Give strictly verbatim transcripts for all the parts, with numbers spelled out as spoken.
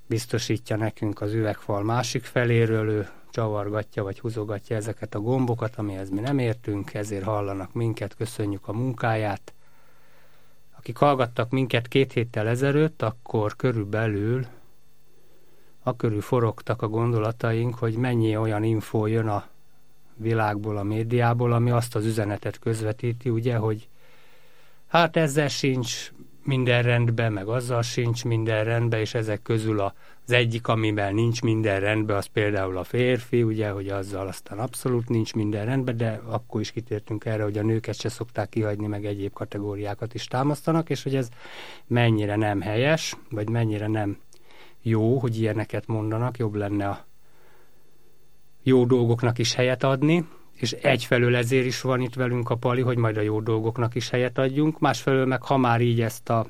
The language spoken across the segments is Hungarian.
biztosítja nekünk az üvegfal másik feléről, ő csavargatja vagy húzogatja ezeket a gombokat, amihez mi nem értünk, ezért hallanak minket, köszönjük a munkáját. Akik hallgattak minket két héttel ezelőtt, akkor körülbelül a körül forogtak a gondolataink, hogy mennyi olyan infó jön a világból, a médiából, ami azt az üzenetet közvetíti, ugye, hogy hát ezzel sincs minden rendben, meg azzal sincs minden rendben, és ezek közül az egyik, amivel nincs minden rendben, az például a férfi, ugye, hogy azzal aztán abszolút nincs minden rendben, de akkor is kitértünk erre, hogy a nőket se szokták kihagyni, meg egyéb kategóriákat is támasztanak, és hogy ez mennyire nem helyes, vagy mennyire nem jó, hogy ilyeneket mondanak, jobb lenne a jó dolgoknak is helyet adni, és egyfelől ezért is van itt velünk a Pali, hogy majd a jó dolgoknak is helyet adjunk, másfelől meg ha már így ezt a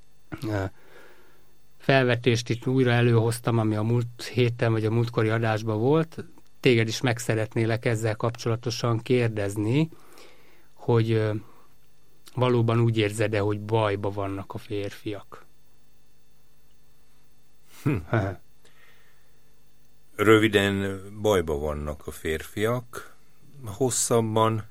felvetést itt újra előhoztam, ami a múlt héten vagy a múltkori adásban volt, téged is meg szeretnélek ezzel kapcsolatosan kérdezni, hogy valóban úgy érzed-e, hogy bajba vannak a férfiak? Hm. Röviden bajba vannak a férfiak, hosszabban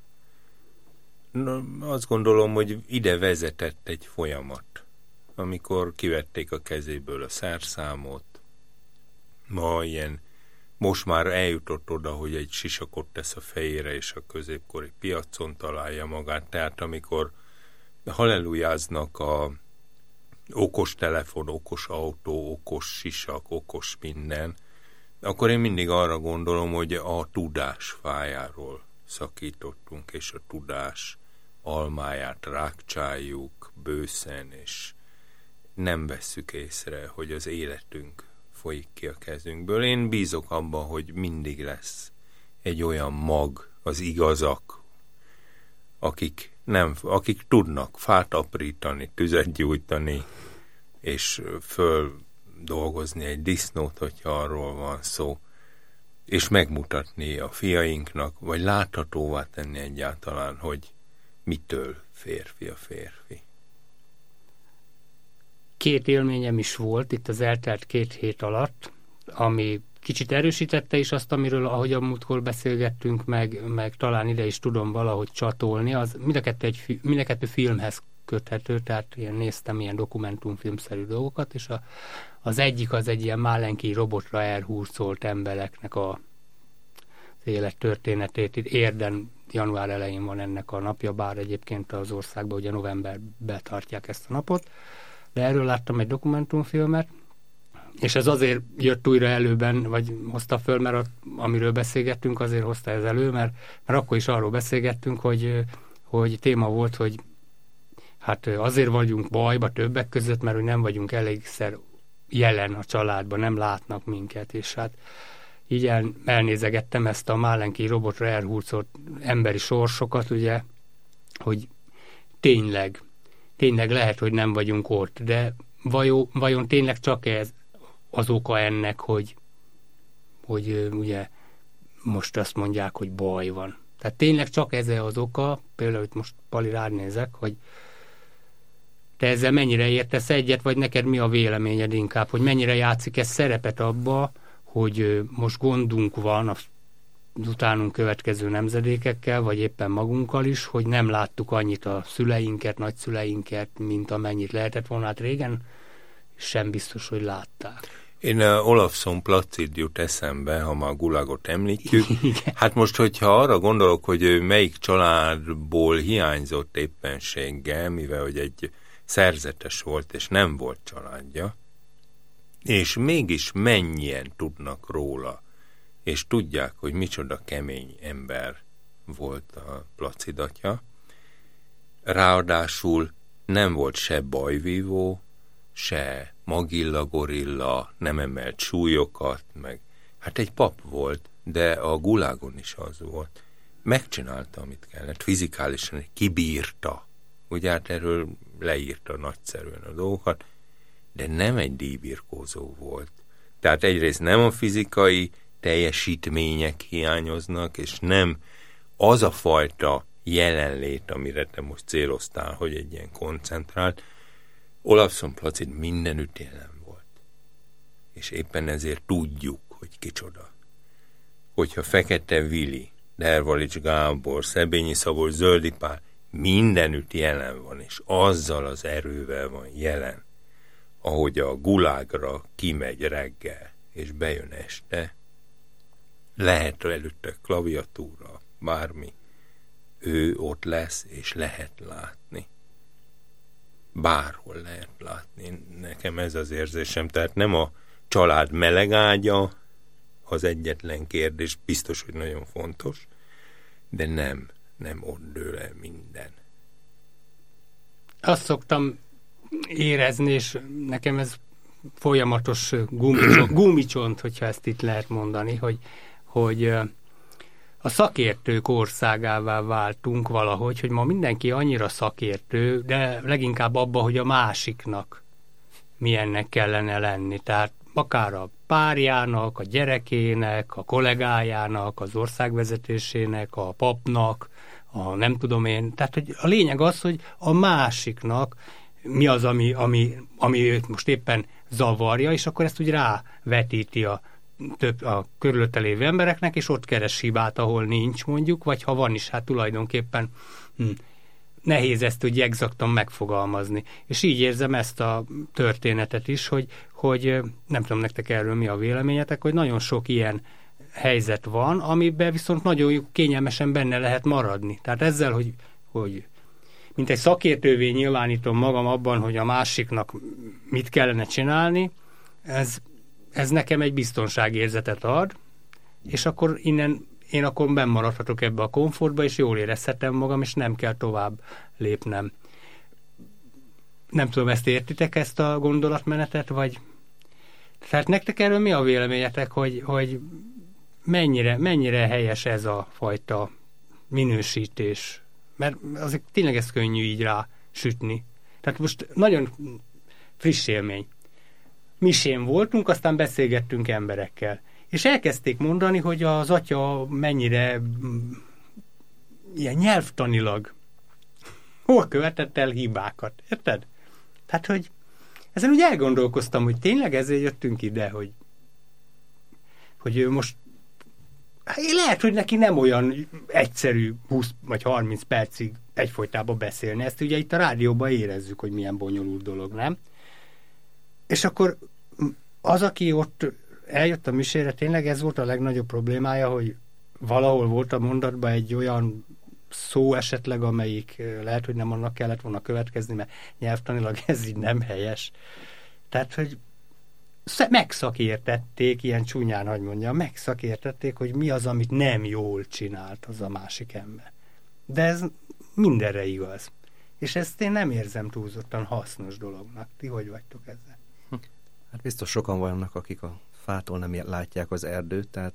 azt gondolom, hogy ide vezetett egy folyamat, amikor kivették a kezéből a szerszámot, ma ilyen, most már eljutott oda, hogy egy sisakot tesz a fejére, és a középkori piacon találja magát, tehát amikor hallelujáznak a okos telefon, okos autó, okos sisak, okos minden, akkor én mindig arra gondolom, hogy a tudás fájáról szakítottunk, és a tudás almáját rákcsáljuk bőszen, és nem vesszük észre, hogy az életünk folyik ki a kezünkből. Én bízok abban, hogy mindig lesz egy olyan mag, az igazak, akik, nem, akik tudnak fát aprítani, tüzet gyújtani, és föl dolgozni egy disznót, hogyha arról van szó, és megmutatni a fiainknak, vagy láthatóvá tenni egyáltalán, hogy mitől férfi a férfi. Két élményem is volt itt az eltelt két hét alatt, ami kicsit erősítette is azt, amiről, ahogy a múltkor beszélgettünk, meg, meg talán ide is tudom valahogy csatolni, az mind a kettő, egy, mind a kettő filmhez köthető, tehát én néztem ilyen dokumentumfilmszerű dolgokat, és a, az egyik az egy ilyen málenki robotra elhurcolt embereknek a, az élet történetét. Itt Érden január elején van ennek a napja, bár egyébként az országban ugye novemberben tartják ezt a napot, de erről láttam egy dokumentumfilmet, és ez azért jött újra előben, vagy hozta föl, mert a, amiről beszélgettünk, azért hozta ez elő, mert, mert akkor is arról beszélgettünk, hogy, hogy téma volt, hogy hát azért vagyunk bajba többek között, mert hogy nem vagyunk elégszer jelen a családban, nem látnak minket, és hát így el, elnézegettem ezt a málenki robotra elhurcolt emberi sorsokat, ugye, hogy tényleg, tényleg lehet, hogy nem vagyunk ott, de vajon, vajon tényleg csak ez az oka ennek, hogy, hogy ugye most azt mondják, hogy baj van. Tehát tényleg csak ez az oka, például itt most Pali rád nézek, hogy te ezzel mennyire értesz egyet, vagy neked mi a véleményed inkább, hogy mennyire játszik ez szerepet abba, hogy most gondunk van az utánunk következő nemzedékekkel, vagy éppen magunkkal is, hogy nem láttuk annyit a szüleinket, nagyszüleinket, mint amennyit lehetett volna. Hát régen sem biztos, hogy látták. Én uh, Olafson Placid jut eszembe, ha már Gulagot említjük. Hát most, hogyha arra gondolok, hogy ő melyik családból hiányzott éppenséggel, mivel hogy egy szerzetes volt, és nem volt családja, és mégis mennyien tudnak róla, és tudják, hogy micsoda kemény ember volt a Placid atya. Ráadásul nem volt se bajvívó, se magilla gorilla, nem emelt súlyokat, meg hát egy pap volt, de a Gulágon is az volt. Megcsinálta, amit kellett, fizikálisan kibírta. Ugye hát erről leírta nagyszerűen a dolgokat, de nem egy díjbirkózó volt. Tehát egyrészt nem a fizikai teljesítmények hiányoznak, és nem az a fajta jelenlét, amire te most céloztál, hogy egy ilyen koncentrált. Olafson Placid mindenütt jelen volt. és éppen ezért tudjuk, hogy kicsoda. Hogyha Fekete Vili, Dervalics Gábor, Szebényi Szabolcs, Zöldi Pál mindenütt jelen van, és azzal az erővel van jelen, ahogy a gulágra kimegy reggel, és bejön este, lehet előtte klaviatúra, bármi, ő ott lesz, és lehet látni. Bárhol lehet látni. Nekem ez az érzésem. Tehát nem a család melegágya az egyetlen kérdés, biztos, hogy nagyon fontos, de nem, nem ott dől el minden. Azt szoktam érezni, és nekem ez folyamatos gumicsont, gumicsont, hogyha ezt itt lehet mondani, hogy, hogy a szakértők országává váltunk valahogy, hogy ma mindenki annyira szakértő, de leginkább abban, hogy a másiknak milyennek kellene lenni. Tehát akár a párjának, a gyerekének, a kollégájának, az országvezetésének, a papnak, a nem tudom én. Tehát hogy a lényeg az, hogy a másiknak mi az, ami, ami, ami őt most éppen zavarja, és akkor ezt úgy rávetíti a, több, a körülötte lévő embereknek, és ott keres hibát, ahol nincs mondjuk, vagy ha van is, hát tulajdonképpen hm, nehéz ezt úgy exaktan megfogalmazni. És így érzem ezt a történetet is, hogy, hogy nem tudom nektek erről mi a véleményetek, hogy nagyon sok ilyen helyzet van, amiben viszont nagyon kényelmesen benne lehet maradni. Tehát ezzel, hogy, hogy mint egy szakértővé nyilvánítom magam abban, hogy a másiknak mit kellene csinálni, ez, ez nekem egy biztonságérzetet ad, és akkor innen én akkor benn maradhatok ebbe a komfortba, és jól érezhetem magam, és nem kell tovább lépnem. Nem tudom, ezt értitek, ezt a gondolatmenetet, vagy... Tehát nektek erről mi a véleményetek, hogy, hogy mennyire, mennyire helyes ez a fajta minősítés? Mert azért tényleg ez könnyű így rá sütni. Tehát most nagyon friss élmény. Misén voltunk, aztán beszélgettünk emberekkel. És elkezdték mondani, hogy az atya mennyire ilyen nyelvtanilag hol követett el hibákat. Érted? Tehát, hogy ezen úgy elgondolkoztam, hogy tényleg ezért jöttünk ide, hogy, hogy ő most hát lehet, hogy neki nem olyan egyszerű húsz vagy harminc percig egyfolytában beszélni. Ezt ugye itt a rádióban érezzük, hogy milyen bonyolult dolog, nem? És akkor az, aki ott eljött a misére, tényleg ez volt a legnagyobb problémája, hogy valahol volt a mondatban egy olyan szó esetleg, amelyik lehet, hogy nem annak kellett volna következni, mert nyelvtanilag ez így nem helyes. Tehát, hogy megszakértették, ilyen csúnyán, hogy mondjam, megszakértették, hogy mi az, amit nem jól csinált az a másik ember. De ez mindenre igaz. És ezt én nem érzem túlzottan hasznos dolognak. Ti hogy vagytok ezzel? Hát biztos sokan vannak, akik a fától nem látják az erdőt, tehát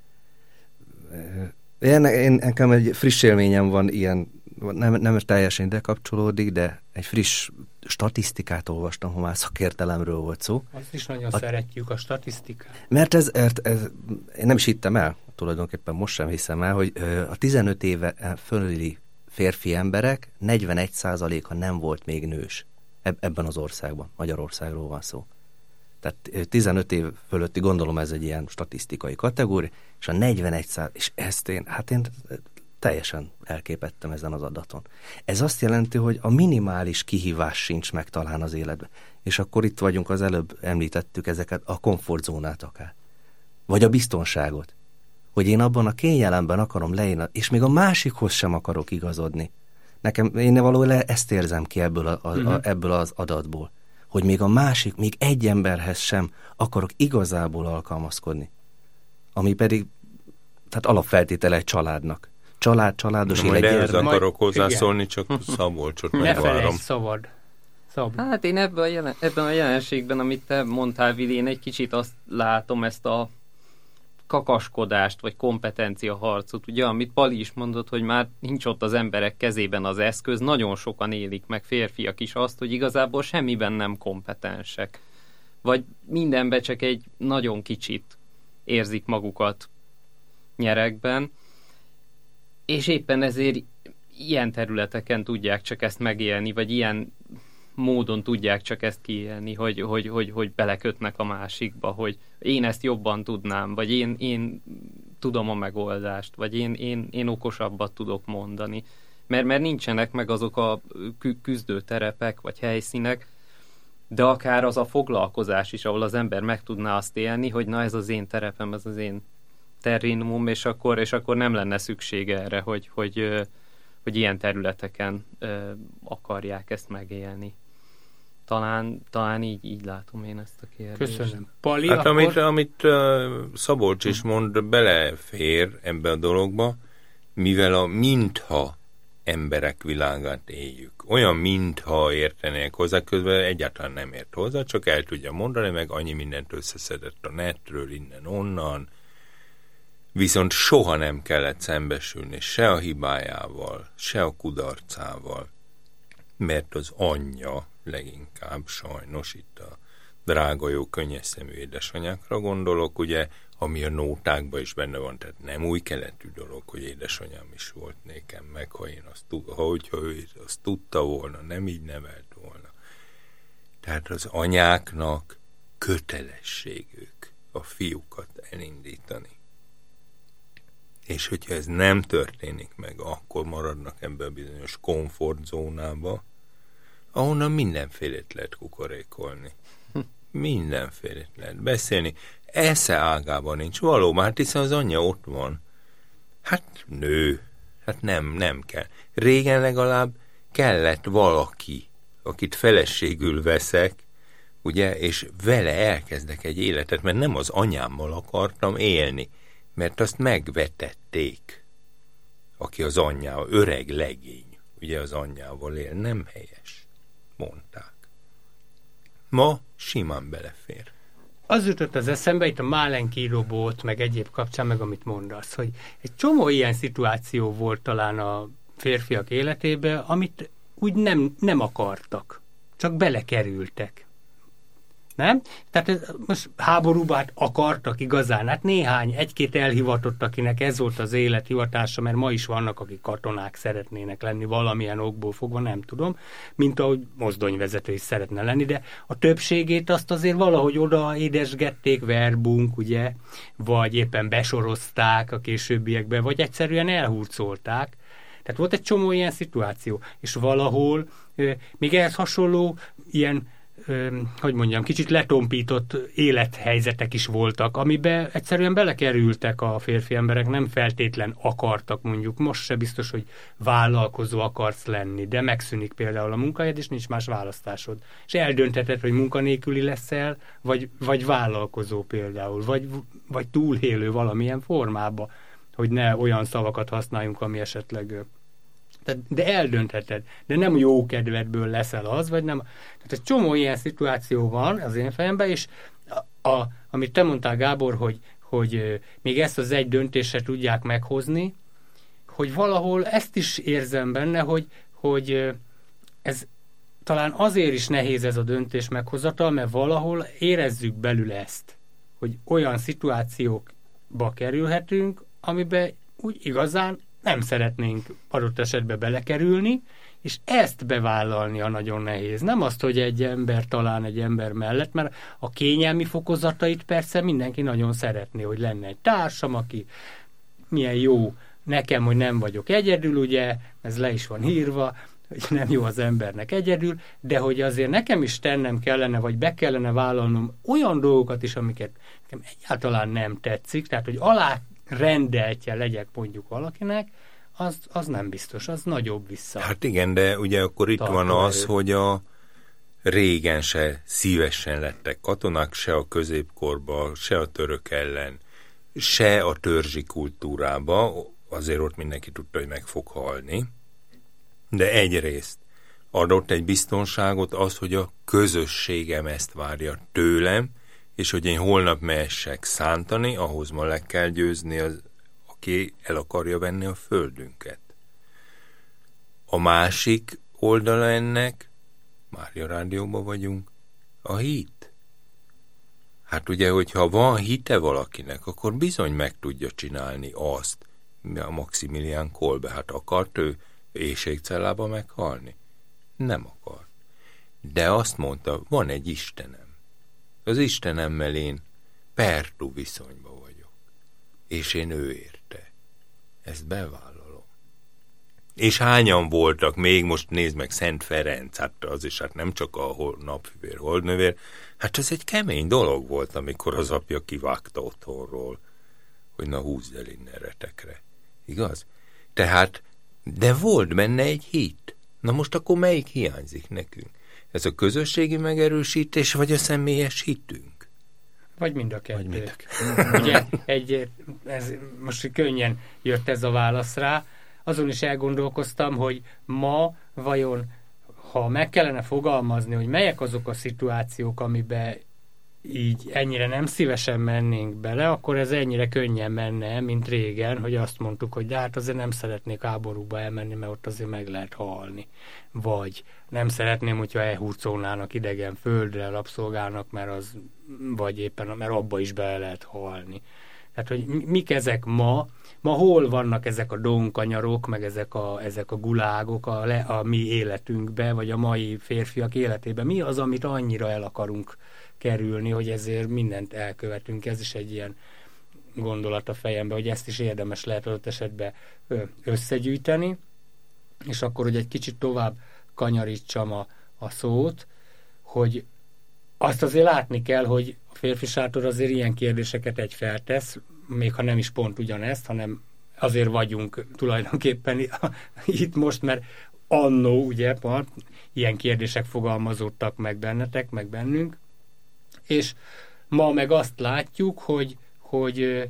én, én, nekem egy friss élményem van ilyen, nem, nem teljesen ide kapcsolódik, de egy friss statisztikát olvastam, ha már szakértelemről volt szó. Azt is nagyon a, szeretjük, a statisztikát. Mert ez, ez, ez, én nem is hittem el, tulajdonképpen most sem hiszem el, hogy a tizenöt éve fölüli férfi emberek negyvenegy százaléka nem volt még nős ebben az országban. Magyarországról van szó. Tehát tizenöt év fölötti, gondolom ez egy ilyen statisztikai kategória, és a negyvenegy százalék, és ezt én, hát én teljesen elképettem ezen az adaton. Ez azt jelenti, hogy a minimális kihívás sincs meg talán az életben. És akkor itt vagyunk, az előbb említettük ezeket, a komfortzónát akár. Vagy a biztonságot. Hogy én abban a kényelemben akarom leírni, és még a másikhoz sem akarok igazodni. Nekem, én valójában ezt érzem ki ebből, a, a, uh-huh. ebből az adatból. Hogy még a másik, még egy emberhez sem akarok igazából alkalmazkodni. Ami pedig, tehát alapfeltétele egy családnak. Család, családos élet. Majd ehhez gyermek. akarok hozzászólni, csak Szabolcsot megvárom. Ne felejtsd, szabad. Szab. Hát én ebben a, jelen, ebben a jelenségben, amit te mondtál, Vili, én egy kicsit azt látom, ezt a kakaskodást, vagy kompetencia harcot, ugye, amit Pali is mondott, hogy már nincs ott az emberek kezében az eszköz, nagyon sokan élik meg, férfiak is azt, hogy igazából semmiben nem kompetensek. Vagy mindenben csak egy nagyon kicsit érzik magukat nyeregben, és éppen ezért ilyen területeken tudják csak ezt megélni, vagy ilyen módon tudják csak ezt kiélni, hogy, hogy, hogy, hogy belekötnek a másikba, hogy én ezt jobban tudnám, vagy én, én tudom a megoldást, vagy én, én, én okosabbat tudok mondani. Mert, mert nincsenek meg azok a küzdőterepek, vagy helyszínek, de akár az a foglalkozás is, ahol az ember meg tudná azt élni, hogy na ez az én terepem, ez az én terrénumom, és akkor, és akkor nem lenne szüksége erre, hogy, hogy, hogy ilyen területeken akarják ezt megélni. Talán, talán így, így látom én ezt a kérdést. Köszönöm. Pali, hát akkor... amit, amit uh, Szabolcs is mond, belefér ebbe a dologba, mivel a mintha emberek világát éljük. Olyan, mintha értenék hozzá, közben egyáltalán nem ért hozzá, csak el tudja mondani, meg annyi mindent összeszedett a netről, innen-onnan, viszont soha nem kellett szembesülni se a hibájával, se a kudarcával, mert az anyja leginkább sajnos, itt a drága jó könnyes szemű édesanyákra gondolok, ugye, ami a nótákban is benne van, tehát nem új keletű dolog, hogy édesanyám is volt nékem meg, ha én azt, ha, hogyha ő azt tudta volna, nem így nevelt volna. Tehát az anyáknak kötelességük a fiúkat elindítani. És hogyha ez nem történik meg, akkor maradnak ebbe a bizonyos komfortzónába, ahonnan mindenfélét lehet kukorékolni. Mindenfélét lehet beszélni. Esze ágában nincs valóban, hát hiszen az anyja ott van. Hát nő, hát nem, nem kell. Régen legalább kellett valaki, akit feleségül veszek, ugye, és vele elkezdek egy életet, mert nem az anyámmal akartam élni, mert azt megvetették, aki az anyjával, öreg legény, ugye az anyjával él, nem helyes, mondták. Ma simán belefér. Az jutott az eszembe, itt a Málenki robot, meg egyéb kapcsán, meg amit mondasz, hogy egy csomó ilyen szituáció volt talán a férfiak életében, amit úgy nem, nem akartak, csak belekerültek. Nem? Tehát ez, most háborúban hát akartak igazán, hát néhány, egy-két elhivatott, akinek ez volt az élethivatása, mert ma is vannak, akik katonák szeretnének lenni valamilyen okból fogva, nem tudom, mint ahogy mozdonyvezető is szeretne lenni, de a többségét azt azért valahogy oda édesgették, verbunk, ugye, vagy éppen besorozták a későbbiekben, vagy egyszerűen elhurcolták. Tehát volt egy csomó ilyen szituáció, és valahol még ehhez hasonló ilyen hogy mondjam, kicsit letompított élethelyzetek is voltak, amiben egyszerűen belekerültek a férfi emberek, nem feltétlen akartak, mondjuk most se biztos, hogy vállalkozó akarsz lenni, de megszűnik például a munkahelyed, és nincs más választásod. És eldöntheted, hogy munkanélküli leszel, vagy, vagy vállalkozó például, vagy, vagy túlélő valamilyen formában, hogy ne olyan szavakat használjunk, ami esetleg... De eldöntheted, de nem jó kedvedből leszel az, vagy nem. Tehát egy csomó ilyen szituáció van az én fejemben, és a, a, amit te mondtál, Gábor, hogy, hogy még ezt az egy döntésre tudják meghozni, hogy valahol ezt is érzem benne, hogy, hogy ez talán azért is nehéz ez a döntés meghozatal, mert valahol érezzük belül ezt, hogy olyan szituációkba kerülhetünk, amiben úgy igazán nem szeretnénk adott esetben belekerülni, és ezt bevállalni a nagyon nehéz. Nem azt, hogy egy ember talán egy ember mellett, mert a kényelmi fokozatait persze mindenki nagyon szeretné, hogy lenne egy társam, aki milyen jó nekem, hogy nem vagyok egyedül, ugye, ez le is van írva, hogy nem jó az embernek egyedül, de hogy azért nekem is tennem kellene, vagy be kellene vállalnom olyan dolgokat is, amiket nekem egyáltalán nem tetszik, tehát, hogy alá rendeltje legyek mondjuk valakinek, az, az nem biztos, az nagyobb vissza. Hát igen, de ugye akkor itt van az, erő. Hogy a régen se szívesen lettek katonák, se a középkorba, se a török ellen, se a törzsi kultúrába, azért ott mindenki tudta, hogy meg fog halni, de egyrészt adott egy biztonságot az, hogy a közösségem ezt várja tőlem, és hogy én holnap mehessek szántani, ahhoz ma le kell győzni, az, aki el akarja venni a földünket. A másik oldala ennek, Mária Rádióban vagyunk, a hit. Hát ugye, hogyha van hite valakinek, akkor bizony meg tudja csinálni azt, a Maximilian Kolbe, hát akart ő éhségcellába meghalni? Nem akart. de azt mondta, van egy Istenem. Az Istenemmel én pertú viszonyban vagyok, és én ő érte. Ezt bevállalom. És hányan voltak, még most nézd meg Szent Ferenc, hát az is hát nem csak a napfüvér, holdnövér, hát ez egy kemény dolog volt, amikor az apja kivágta otthonról, hogy na húzd el innen retekre. Igaz? Tehát, de volt benne egy hit. Na most akkor melyik hiányzik nekünk? Ez a közösségi megerősítés, vagy a személyes hitünk? Vagy mind a kettő. Vagy mind a kettő. Ugye, egy, ez, most könnyen jött ez a válasz rá. Azon is elgondolkoztam, hogy ma vajon, ha meg kellene fogalmazni, hogy melyek azok a szituációk, amiben így ennyire nem szívesen mennénk bele, akkor ez ennyire könnyen menne, mint régen, hogy azt mondtuk, hogy de hát azért nem szeretnék háborúba elmenni, mert ott azért meg lehet halni. Vagy nem szeretném, hogyha elhurcolnának idegen földre, rabszolgálnak, mert az, vagy éppen, mert abba is bele lehet halni. Tehát, hogy mik ezek ma, ma hol vannak ezek a donkanyarok, meg ezek a, ezek a gulágok a, le, a mi életünkben, vagy a mai férfiak életében. Mi az, amit annyira el akarunk kerülni, hogy ezért mindent elkövetünk. Ez is egy ilyen gondolat a fejemben, hogy ezt is érdemes lehet adott esetben összegyűjteni, és akkor, hogy egy kicsit tovább kanyarítsam a, a szót, hogy azt azért látni kell, hogy a férfi sátor azért ilyen kérdéseket egy feltesz, még ha nem is pont ugyanezt, hanem azért vagyunk tulajdonképpen itt most, mert annó, ugye, ilyen kérdések fogalmazódtak meg bennetek, meg bennünk, és ma meg azt látjuk, hogy, hogy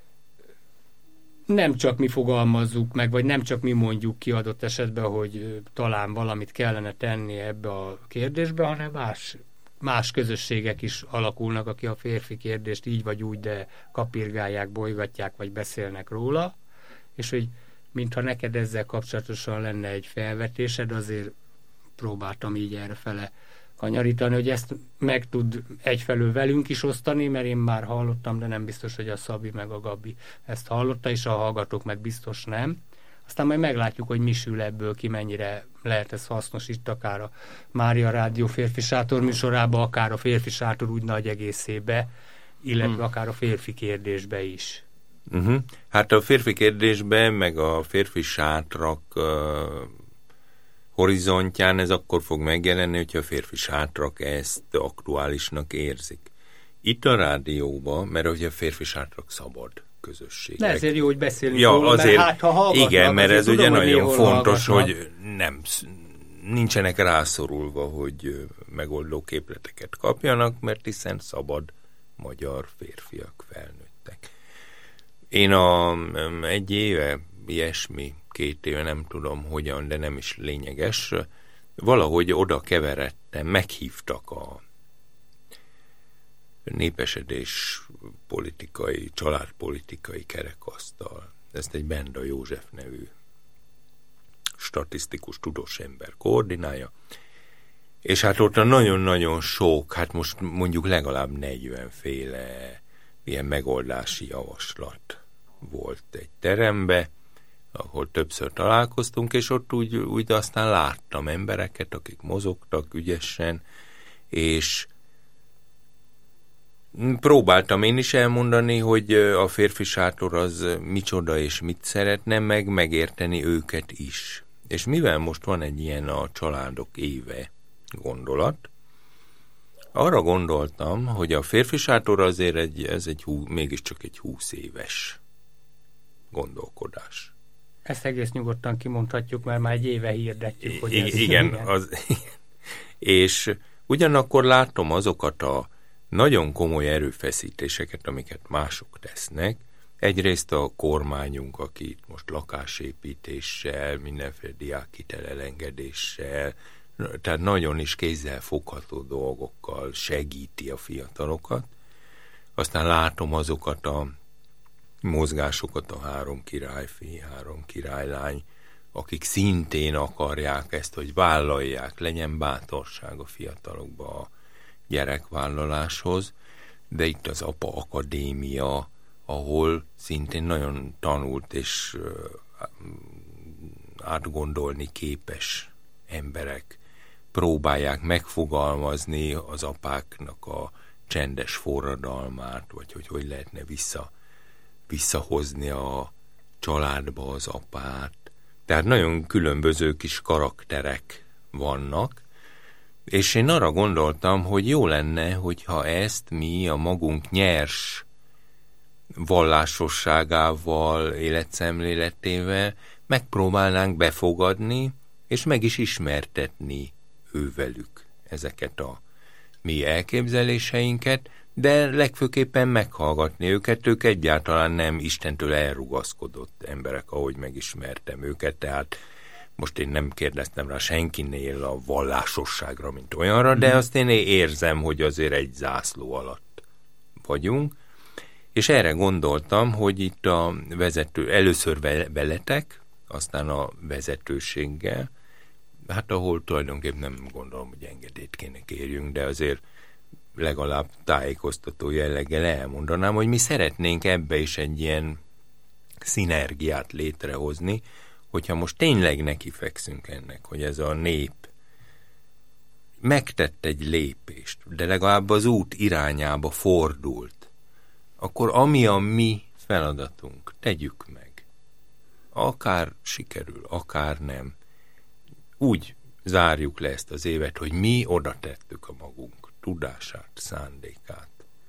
nem csak mi fogalmazzuk meg, vagy nem csak mi mondjuk ki adott esetben, hogy talán valamit kellene tenni ebbe a kérdésbe, hanem más, más közösségek is alakulnak, akik a férfi kérdést így vagy úgy, de kapirgálják, bolygatják, vagy beszélnek róla, és hogy mintha neked ezzel kapcsolatosan lenne egy felvetésed, azért próbáltam így errefele kanyarítani, hogy ezt meg tud egyfelől velünk is osztani, mert én már hallottam, de nem biztos, hogy a Szabi meg a Gabi ezt hallotta, és a hallgatók meg biztos nem. Aztán majd meglátjuk, hogy mi sül ebből ki, mennyire lehet ez hasznos itt, akár a Mária Rádió Férfi Sátor műsorába, akár a Férfi Sátor úgy nagy egészébe, illetve hmm. akár a férfi kérdésbe is. Uh-huh. Hát a férfi kérdésben, meg a férfi sátrak uh, horizontján ez akkor fog megjelenni, hogyha a férfi sátrak ezt aktuálisnak érzik. Itt a rádióban, mert hogy a férfi sátrak szabad közösség. De ezért jó, hogy beszélni ja, róla, azért, mert hát ha hallgatnak, igen, mert ez tudom, ugye nagyon fontos, hallgatnak. hogy nem, nincsenek rászorulva, hogy megoldó képleteket kapjanak, mert hiszen szabad magyar férfiak felnőttek. Én a, egy éve, ilyesmi, két éve, nem tudom hogyan, de nem is lényeges, valahogy oda keveredtem, meghívtak a népesedés politikai, családpolitikai kerekasztal. Ezt egy Benda József nevű statisztikus, tudós ember koordinálja, és hát ott nagyon-nagyon sok, hát most mondjuk legalább negyven féle ilyen megoldási javaslat volt egy terembe, ahol többször találkoztunk, és ott úgy, úgy aztán láttam embereket, akik mozogtak ügyesen, és próbáltam én is elmondani, hogy a férfi sátor az micsoda és mit szeretne, meg megérteni őket is. És mivel most van egy ilyen a családok éve gondolat, arra gondoltam, hogy a férfi sátor azért egy, ez egy hú, mégiscsak egy húsz éves gondolkodás. Ezt egész nyugodtan kimondhatjuk, mert már egy éve hirdetjük, hogy I- ez igen, igen. Az, és ugyanakkor látom azokat a nagyon komoly erőfeszítéseket, amiket mások tesznek. Egyrészt a kormányunk, aki itt most lakásépítéssel, mindenféle diákhitel elengedéssel, tehát nagyon is kézzel fogható dolgokkal segíti a fiatalokat. Aztán látom azokat a mozgásokat, a három királyfi, három királylány, akik szintén akarják ezt, hogy vállalják, legyen bátorság a fiatalokba a gyerekvállaláshoz, de itt az Apa Akadémia, ahol szintén nagyon tanult és átgondolni képes emberek próbálják megfogalmazni az apáknak a csendes forradalmát, vagy hogy hogy lehetne vissza, visszahozni a családba az apát. Tehát nagyon különböző kis karakterek vannak, és én arra gondoltam, hogy jó lenne, hogyha ezt mi a magunk nyers vallásosságával, életszemléletével megpróbálnánk befogadni, és meg is ismertetni ővelük ezeket a mi elképzeléseinket, de legfőképpen meghallgatni őket, ők egyáltalán nem Istentől elrugaszkodott emberek, ahogy megismertem őket, tehát most én nem kérdeztem rá senkinél a vallásosságra, mint olyanra, de azt én érzem, hogy azért egy zászló alatt vagyunk, és erre gondoltam, hogy itt a vezető, először veletek, aztán a vezetőséggel, hát ahol tulajdonképpen nem gondolom, hogy engedélyt kéne kérjünk, de azért legalább tájékoztató jelleggel elmondanám, hogy mi szeretnénk ebbe is egy ilyen szinergiát létrehozni, hogyha most tényleg nekifekszünk ennek, hogy ez a nép megtett egy lépést, de legalább az út irányába fordult, akkor ami a mi feladatunk, tegyük meg. Akár sikerül, akár nem. Úgy zárjuk le ezt az évet, hogy mi oda tettük a magunk tudását, szándékát.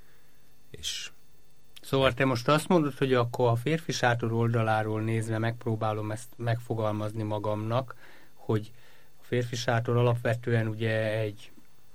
És Szóval te most azt mondod, hogy akkor a férfi sátor oldaláról nézve megpróbálom ezt megfogalmazni magamnak, hogy a férfi sátor alapvetően ugye egy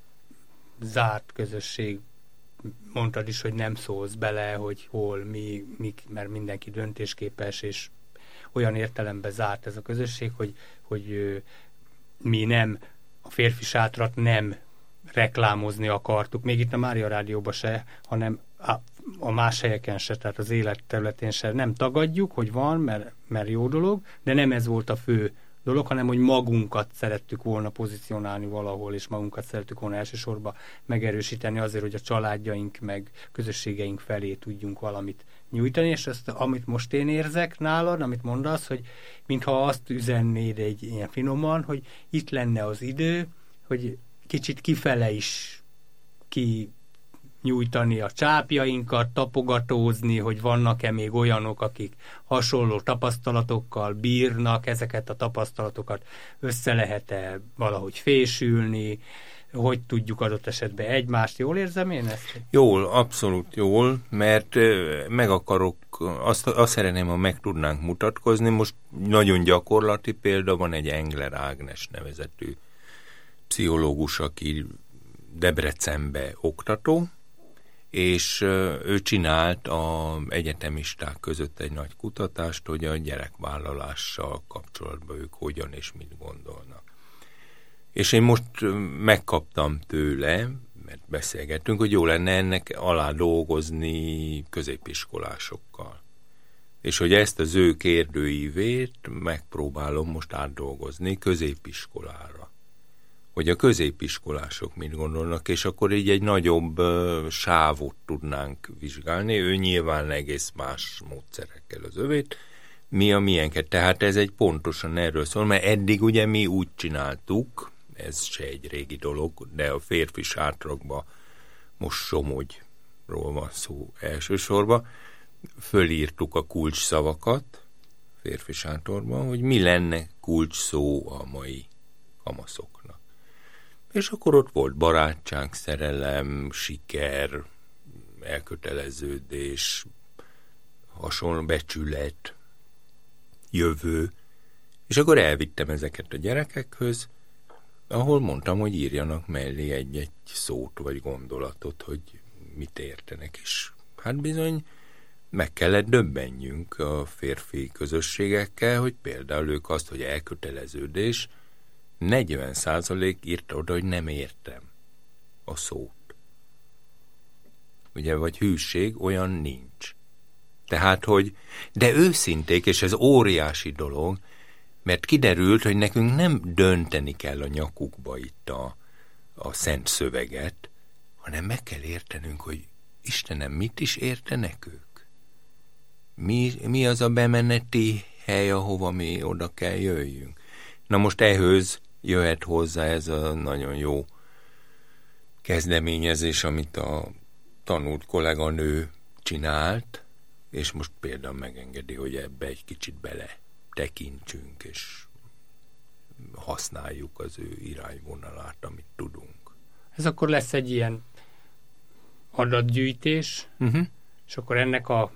zárt közösség, mondtad is, hogy nem szólsz bele, hogy hol, mi, mik, mert mindenki döntésképes, és olyan értelemben zárt ez a közösség, hogy, hogy mi nem, a férfi sátrat nem reklámozni akartuk, még itt a Mária Rádióban se, hanem a, a más helyeken se, tehát az élet területén se nem tagadjuk, hogy van, mert, mert jó dolog, de nem ez volt a fő dolog, hanem hogy magunkat szerettük volna pozícionálni valahol, és magunkat szerettük volna elsősorban megerősíteni azért, hogy a családjaink meg közösségeink felé tudjunk valamit nyújtani, és ezt, amit most én érzek nálad, amit mondasz, hogy mintha azt üzennéd egy ilyen finoman, hogy itt lenne az idő, hogy kicsit kifele is ki nyújtani a csápjainkat, tapogatózni, hogy vannak-e még olyanok, akik hasonló tapasztalatokkal bírnak, ezeket a tapasztalatokat össze lehet-e valahogy fésülni, hogy tudjuk adott esetben egymást. Jól érzem én ezt? Jól, abszolút jól, mert meg akarok, azt, azt szeretném, ha meg tudnánk mutatkozni. Most nagyon gyakorlati példa van, egy Engler Ágnes nevezetű pszichológus, aki Debrecenbe oktató, és ő csinált az egyetemisták között egy nagy kutatást, hogy a gyerekvállalással kapcsolatban ők hogyan és mit gondolnak. És én most megkaptam tőle, mert beszélgettünk, hogy jó lenne ennek alá dolgozni középiskolásokkal. És hogy ezt az ő kérdőívét megpróbálom most átdolgozni középiskolára. Hogy a középiskolások mit gondolnak, és akkor így egy nagyobb uh, sávot tudnánk vizsgálni. Ő nyilván egész más módszerekkel az övét, mi a miénket. Tehát ez egy pontosan erről szól, mert eddig ugye mi úgy csináltuk, ez se egy régi dolog, de a férfi sátrakban most Somogyról van szó elsősorban, fölírtuk a kulcs szavakat férfi sátorban, hogy mi lenne kulcs szó a mai kamaszoknak. És akkor ott volt barátság, szerelem, siker, elköteleződés, hasonló becsület, jövő. És akkor elvittem ezeket a gyerekekhöz, ahol mondtam, hogy írjanak mellé egy-egy szót vagy gondolatot, hogy mit értenek. És hát bizony meg kellett döbbenjünk a férfi közösségekkel, hogy például ők azt, hogy elköteleződés, negyven százalék írta oda, hogy nem értem a szót. Ugye, vagy hűség, olyan nincs. Tehát, hogy, de őszinték, és ez óriási dolog, mert kiderült, hogy nekünk nem dönteni kell a nyakukba itt a, a szent szöveget, hanem meg kell értenünk, hogy Istenem, mit is értenek ők? Mi, mi az a bemeneti hely, ahova mi oda kell jöjjünk? Na most ehhez jöhet hozzá ez a nagyon jó kezdeményezés, amit a tanult kolléganő csinált, és most például megengedi, hogy ebbe egy kicsit bele tekintsünk, és használjuk az ő irányvonalát, amit tudunk. Ez akkor lesz egy ilyen adatgyűjtés, uh-huh. és akkor ennek a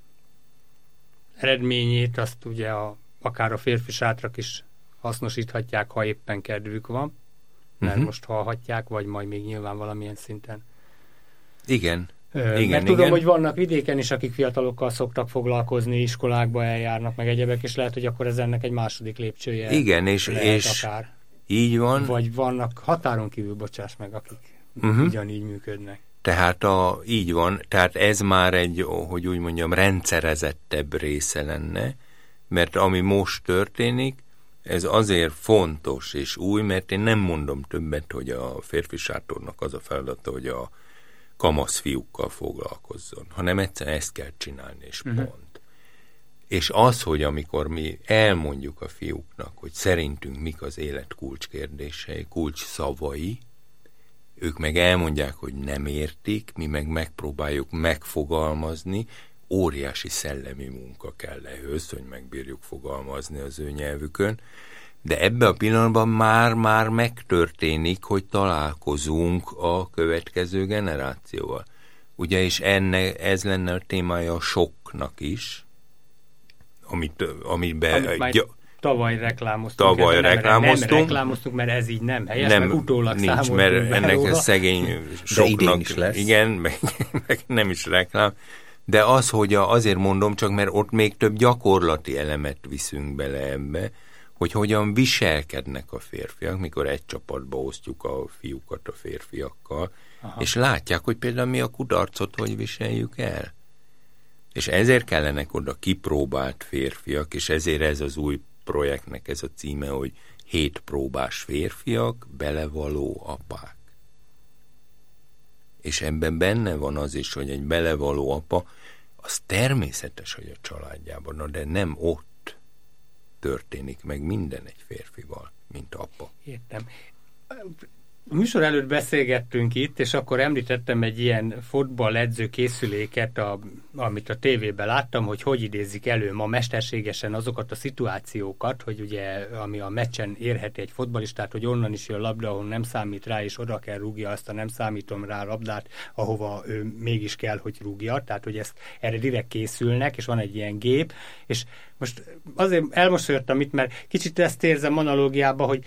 eredményét azt ugye a, akár a férfi sátrak is hasznosíthatják, ha éppen kedvük van, mert uh-huh. most hallhatják, vagy majd még nyilván valamilyen szinten. Igen. Ö, igen mert tudom, igen. hogy vannak vidéken is, akik fiatalokkal szoktak foglalkozni, iskolákba eljárnak, meg egyebek, és lehet, hogy akkor ez ennek egy második lépcsője. Igen, és, és akár. Így van. Vagy vannak határon kívül, bocsáss meg, akik uh-huh. ugyanígy működnek. Tehát a, így van, tehát ez már egy, hogy úgy mondjam, rendszerezettebb része lenne, mert ami most történik, ez azért fontos és új, mert én nem mondom többet, hogy a férfi sátornak az a feladata, hogy a kamasz fiúkkal foglalkozzon, hanem egyszerűen ezt kell csinálni, és uh-huh. pont. És az, hogy amikor mi elmondjuk a fiúknak, hogy szerintünk mik az élet kulcskérdései, kulcs szavai, ők meg elmondják, hogy nem értik, mi meg megpróbáljuk megfogalmazni, óriási szellemi munka kell ehhez, hogy megbírjuk fogalmazni az ő nyelvükön, de ebben a pillanatban már-már megtörténik, hogy találkozunk a következő generációval. Ugye, és enne, ez lenne a témája a sokknak is, amit, amiben... Amit gy- tavaly reklámoztunk. Tavaly nem, reklámoztunk. Nem reklámoztunk, mert ez így nem helyes, nem, mert utólag nincs, mert ennek a szegény soknak... is lesz. Igen, meg, meg nem is reklám. De az, hogy a, azért mondom, csak mert ott még több gyakorlati elemet viszünk bele ebbe, hogy hogyan viselkednek a férfiak, mikor egy csapatba osztjuk a fiúkat a férfiakkal, aha. és látják, hogy például mi a kudarcot, hogy viseljük el. És ezért kellenek oda kipróbált férfiak, és ezért ez az új projektnek ez a címe, hogy hét próbás férfiak, belevaló apák. És ebben benne van az is, hogy egy belevaló apa, az természetes, hogy a családjában, na de nem ott történik meg minden egy férfival, mint apa. Értem. A műsor előtt beszélgettünk itt, és akkor említettem egy ilyen fotballedző készüléket, a, amit a tévében láttam, hogy hogy idézik elő ma mesterségesen azokat a szituációkat, hogy ugye, ami a meccsen érheti egy fotballistát, hogy onnan is jön labda, ahol nem számít rá, és oda kell rúgja azt a nem számítom rá labdát, ahova ő mégis kell, hogy rúgja. Tehát, hogy ezt erre direkt készülnek, és van egy ilyen gép, és most azért elmosolyodtam itt, mert kicsit ezt érzem analógiában, hogy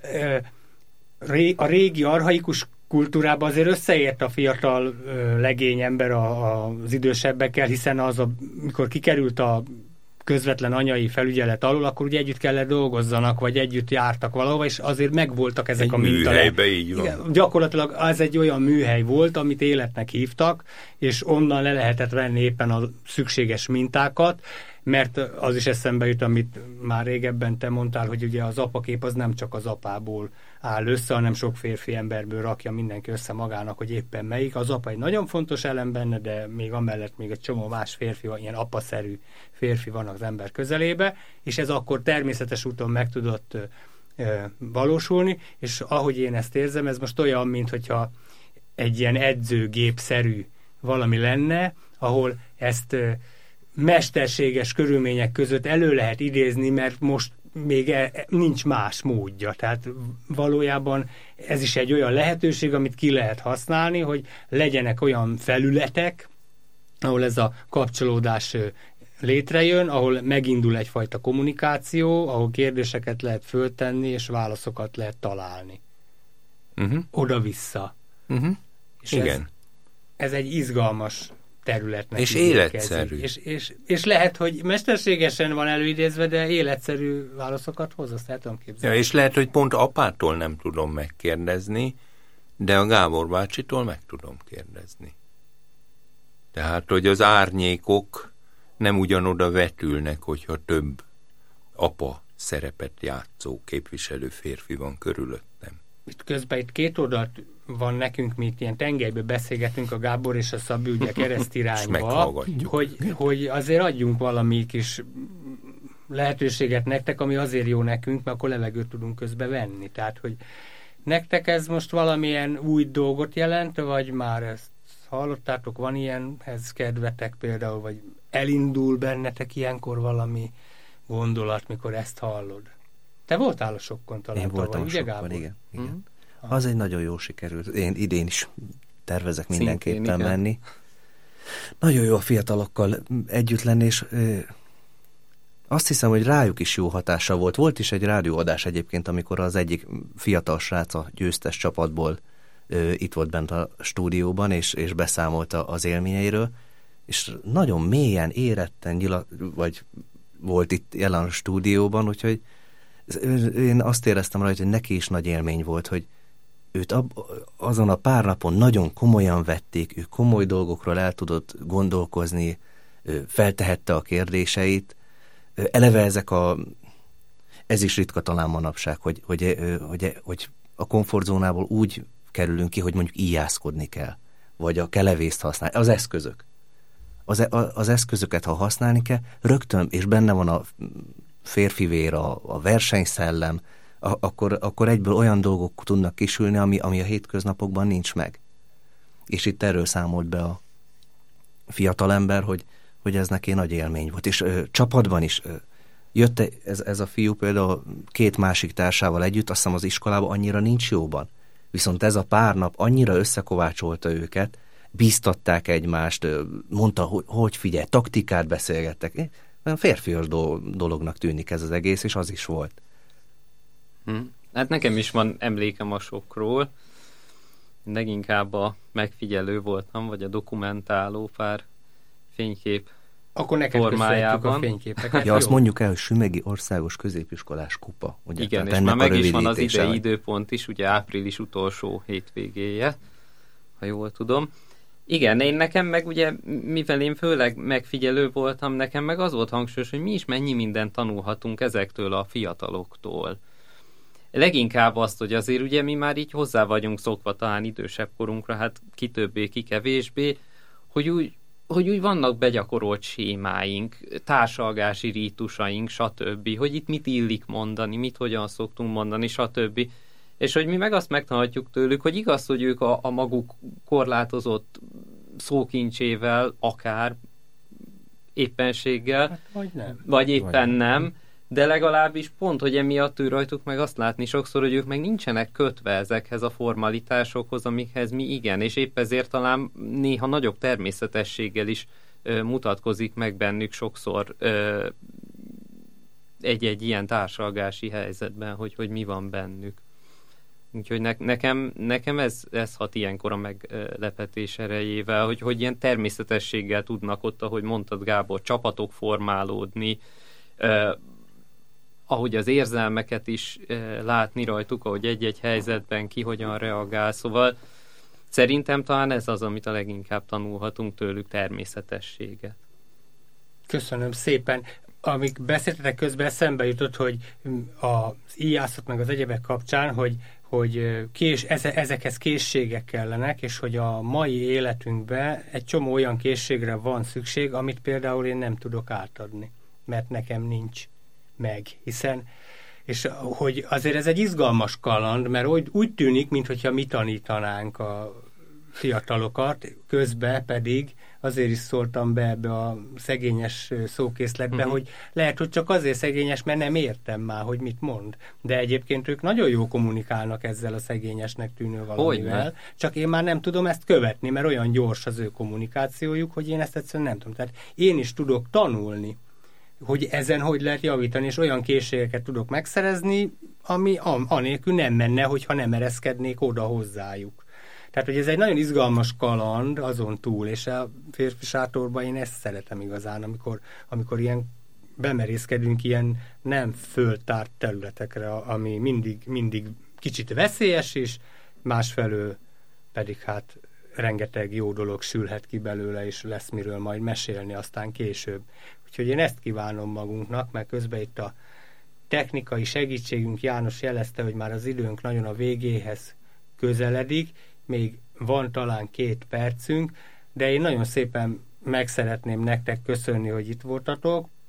a régi archaikus kultúrában azért összeért a fiatal legény ember az idősebbekkel, hiszen az, a, mikor kikerült a közvetlen anyai felügyelet alól, akkor ugye együtt kellett dolgozzanak, vagy együtt jártak valahova, és azért megvoltak ezek egy a mintalek. Így van. Igen, gyakorlatilag az egy olyan műhely volt, amit életnek hívtak, és onnan le lehetett venni éppen a szükséges mintákat, mert az is eszembe jut, amit már régebben te mondtál, hogy ugye az apakép az nem csak az apából áll össze, hanem sok férfi emberből rakja mindenki össze magának, hogy éppen melyik. Az apa egy nagyon fontos elem benne, de még amellett még egy csomó más férfi, ilyen apaszerű férfi van az ember közelébe, és ez akkor természetes úton meg tudott ö, valósulni, és ahogy én ezt érzem, ez most olyan, mint hogyha egy ilyen edzőgépszerű valami lenne, ahol ezt ö, mesterséges körülmények között elő lehet idézni, mert most még e, nincs más módja. Tehát valójában ez is egy olyan lehetőség, amit ki lehet használni, hogy legyenek olyan felületek, ahol ez a kapcsolódás létrejön, ahol megindul egyfajta kommunikáció, ahol kérdéseket lehet föltenni, és válaszokat lehet találni. Uh-huh. Oda-vissza. Uh-huh. És igen. Ez, ez egy izgalmas területnek. És életszerű. És, és, és lehet, hogy mesterségesen van előidézve, de életszerű válaszokat hoz, azt el tudom képzelni. Ja, és lehet, hogy pont apától nem tudom megkérdezni, de a Gábor bácsitól meg tudom kérdezni. Tehát, hogy az árnyékok nem ugyanoda vetülnek, hogyha több apa szerepet játszó képviselő férfi van körülöttem. Itt közben itt két oldalt van nekünk, mi itt ilyen tengelybe beszélgetünk a Gábor és a Szabi ugye keresztirányba, hogy, hogy azért adjunk valami kis lehetőséget nektek, ami azért jó nekünk, mert akkor levegőt tudunk közben venni. Tehát, hogy nektek ez most valamilyen új dolgot jelent, vagy már ezt hallottátok, van ilyenhez kedvetek például, vagy elindul bennetek ilyenkor valami gondolat, mikor ezt hallod? Te voltál a sokkon talán. Én voltam tavaly, a ugye, sokkon, igen. igen. Mm-hmm. Az egy nagyon jó sikerült. Én idén is tervezek mindenképpen Szintén, menni. Nagyon jó a fiatalokkal együtt lenni, és ö, azt hiszem, hogy rájuk is jó hatása volt. Volt is egy rádióadás egyébként, amikor az egyik fiatal srác a győztes csapatból ö, itt volt bent a stúdióban, és, és beszámolta az élményeiről, és nagyon mélyen, éretten nyilat, vagy volt itt jelen a stúdióban, úgyhogy én azt éreztem rajta, hogy neki is nagy élmény volt, hogy őt ab, azon a pár napon nagyon komolyan vették, ő komoly dolgokról el tudott gondolkozni, feltehette a kérdéseit. Eleve ezek a, ez is ritka talán manapság, hogy, hogy, hogy, hogy a komfortzónából úgy kerülünk ki, hogy mondjuk íjászkodni kell, vagy a kelevészt használni, az eszközök. Az, az eszközöket, ha használni kell, rögtön, és benne van a férfi vér, a, a versenyszellem, a, akkor, akkor egyből olyan dolgok tudnak kisülni, ami, ami a hétköznapokban nincs meg. És itt erről számolt be a fiatalember, hogy, hogy ez neki nagy élmény volt. És ö, csapatban is ö, jött ez, ez a fiú például két másik társával együtt, azt hiszem az iskolában annyira nincs jóban. Viszont ez a pár nap annyira összekovácsolta őket, bíztatták egymást, mondta, hogy, hogy figyelj, taktikát beszélgettek. Férfias dolognak tűnik ez az egész, és az is volt. Hm. Hát nekem is van emlékem a sokról. Leginkább a megfigyelő voltam, vagy a dokumentáló pár fénykép Akkor neked formájában. A fényképeket. Ja, azt mondjuk el, hogy Sümegi Országos Középiskolás Kupa. Ugye? Igen, tehát és már meg is van az idei vagy. időpont is, ugye április utolsó hétvégéje, ha jól tudom. Igen, én nekem meg ugye, mivel én főleg megfigyelő voltam, nekem meg az volt hangsúlyos, hogy mi is mennyi mindent tanulhatunk ezektől a fiataloktól. Leginkább azt, hogy azért ugye mi már így hozzá vagyunk szokva talán idősebb korunkra, hát ki többé, ki kevésbé, hogy úgy, hogy úgy vannak begyakorolt sémáink, társalgási rítusaink, stb., hogy itt mit illik mondani, mit hogyan szoktunk mondani, stb., és hogy mi meg azt megtanulhatjuk tőlük, hogy igaz, hogy ők a, a maguk korlátozott szókincsével, akár éppenséggel, hát, vagy, nem. vagy éppen vagy nem, de legalábbis pont, hogy emiatt ő rajtuk meg azt látni sokszor, hogy ők meg nincsenek kötve ezekhez a formalitásokhoz, amikhez mi igen, és épp ezért talán néha nagyobb természetességgel is ö, mutatkozik meg bennük sokszor ö, egy-egy ilyen társalgási helyzetben, hogy, hogy mi van bennük. Úgyhogy ne, nekem, nekem ez, ez hat ilyenkor a meglepetés erejével, hogy, hogy ilyen természetességgel tudnak ott, ahogy mondtad Gábor, csapatok formálódni, eh, ahogy az érzelmeket is eh, látni rajtuk, ahogy egy-egy helyzetben ki hogyan reagál, szóval szerintem talán ez az, amit a leginkább tanulhatunk tőlük, természetességet. Köszönöm szépen. Amíg beszéltetek közben, eszembe jutott, hogy az íjászat meg az egyebek kapcsán, hogy hogy kés, ezekhez készségek kellenek, és hogy a mai életünkben egy csomó olyan készségre van szükség, amit például én nem tudok átadni, mert nekem nincs meg, hiszen, és hogy azért ez egy izgalmas kaland, mert úgy, úgy tűnik, mintha mi tanítanánk a fiatalokat, közben pedig azért is szóltam be ebbe a szegényes szókészletbe, uh-huh. hogy lehet, hogy csak azért szegényes, mert nem értem már, hogy mit mond. De egyébként ők nagyon jó kommunikálnak ezzel a szegényesnek tűnő valamivel, Hogyne. Csak én már nem tudom ezt követni, mert olyan gyors az ő kommunikációjuk, hogy én ezt egyszerűen nem tudom. Tehát én is tudok tanulni, hogy ezen hogy lehet javítani, és olyan készségeket tudok megszerezni, ami anélkül nem menne, hogyha nem ereszkednék oda hozzájuk. Tehát, hogy ez egy nagyon izgalmas kaland azon túl, és a férfi sátorban én ezt szeretem igazán, amikor, amikor ilyen bemerészkedünk ilyen nem föltárt területekre, ami mindig, mindig kicsit veszélyes is, másfelől pedig hát rengeteg jó dolog sülhet ki belőle, és lesz miről majd mesélni aztán később. Úgyhogy én ezt kívánom magunknak, mert közben itt a technikai segítségünk, János jelezte, hogy már az időnk nagyon a végéhez közeledik, még van talán két percünk, de én nagyon szépen meg szeretném nektek köszönni, hogy itt voltatok.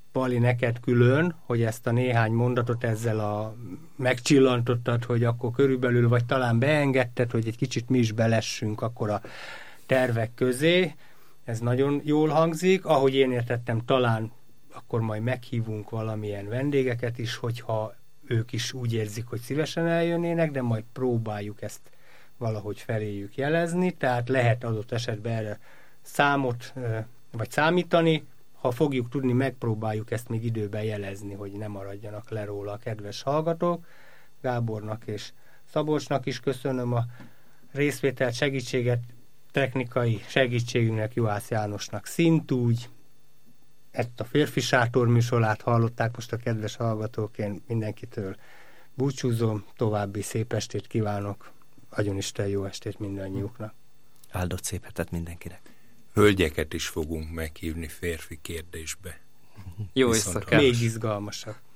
Pali, neked külön, hogy ezt a néhány mondatot ezzel a megcsillantottad, hogy akkor körülbelül, vagy talán beengedted, hogy egy kicsit mi is belessünk akkor a tervek közé. Ez nagyon jól hangzik. Ahogy én értettem, talán akkor majd meghívunk valamilyen vendégeket is, hogyha ők is úgy érzik, hogy szívesen eljönnének, de majd próbáljuk ezt valahogy feléjük jelezni, tehát lehet adott esetben erre számot vagy számítani, ha fogjuk tudni, megpróbáljuk ezt még időben jelezni, hogy ne maradjanak le róla a kedves hallgatók. Gábornak és Szabolcsnak is köszönöm a részvételt, segítséget, technikai segítségünknek Juhász Jánosnak szintúgy. Ezt a Férfi Sátor műsorát hallották most a kedves hallgatók, én mindenkitől búcsúzom, további szép estét kívánok, agyonisten jó estét mindannyiuknak. Áldott szép hetet mindenkinek. Hölgyeket is fogunk meghívni férfi kérdésbe. Jó éjszakát! Még izgalmasabb.